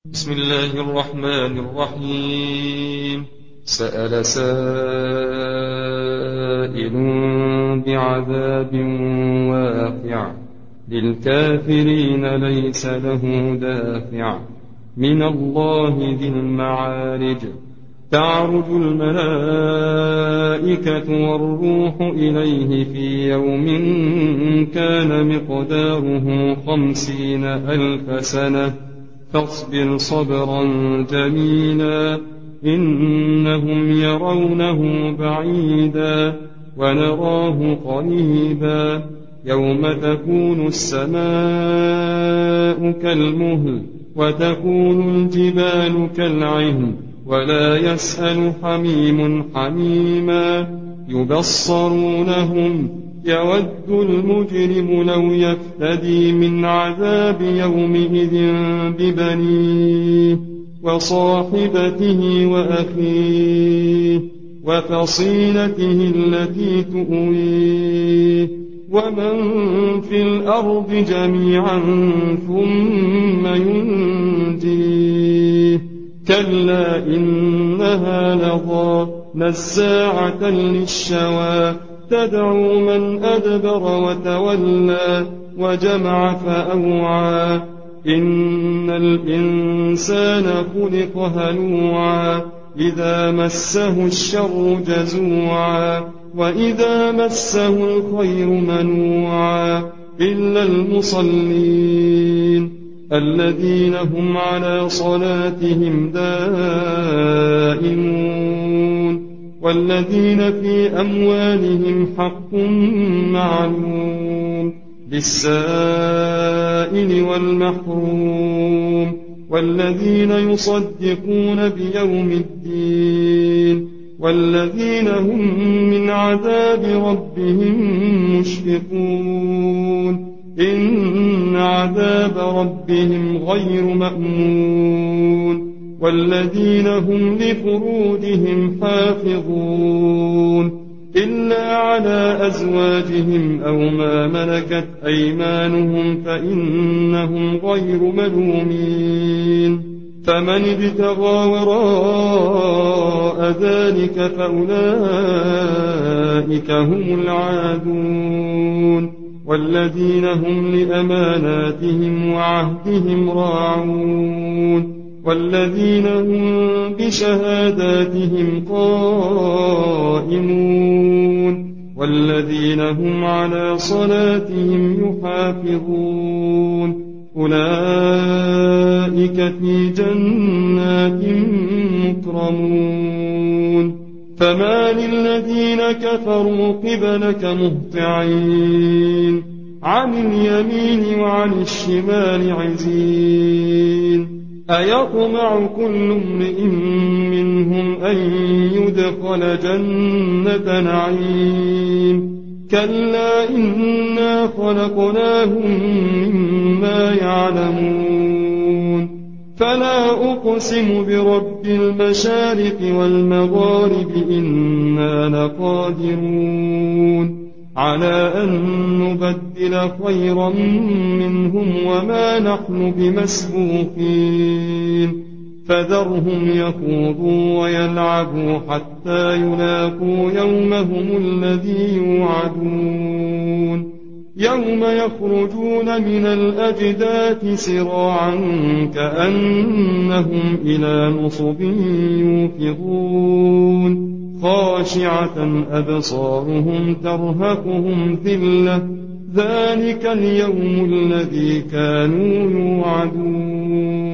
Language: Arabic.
بسم الله الرحمن الرحيم. سأل سائل بعذاب واقع للكافرين ليس له دافع من الله ذي المعارج. تعرج الملائكة والروح إليه في يوم كان مقداره 50,000 سنة فاصبر صبرا جميلا إنهم يرونه بعيدا ونراه قريبا يوم تكون السماء كالمهل وتكون الجبال كالعهن ولا يسأل حميم حميما يبصرونهم يود المجرم لو يفتدي من عذاب يومئذ ببنيه وصاحبته وأخيه وفصيلته التي تؤويه ومن في الأرض جميعا ثم ينجيه كلا إنها لظى نزاعة للشوى تدعو من أدبر وتولى وجمع فأوعى إن الإنسان خلق هلوعا إذا مسه الشر جزوعا وإذا مسه الخير منوعا إلا المصلين الذين هم على صلاتهم دائمون والذين في أموالهم حق معلوم للسائل والمحروم والذين يصدقون بيوم الدين والذين هم من عذاب ربهم مشفقون إن عذاب ربهم غير مأمون والذين هم لفروجهم حافظون إلا على أزواجهم أو ما ملكت أيمانهم فإنهم غير ملومين فمن ابتغى وراء ذلك فأولئك هم العادون والذين هم لأماناتهم وعهدهم راعون والذين هم بشهاداتهم قائمون والذين هم على صلاتهم يحافظون أولئك في جنات مكرمون فما للذين كفروا قبلك مهطعين عن اليمين وعن الشمال عزين أيطمع كل امرئ منهم أن يدخل جنة نعيم كلا إنا خلقناهم مما يعلمون فلا أقسم برب المشارق والمغارب إنا لقادرون على أن نبدل خيرا منهم وما نحن بمسبوقين فذرهم يخوضوا ويلعبوا حتى يلاقوا يومهم الذي يوعدون يوم يخرجون من الأجداث سراعا كأنهم إلى نصب يوفضون خاشعة أبصارهم ترهقهم ذلة ذلك اليوم الذي كانوا يوعدون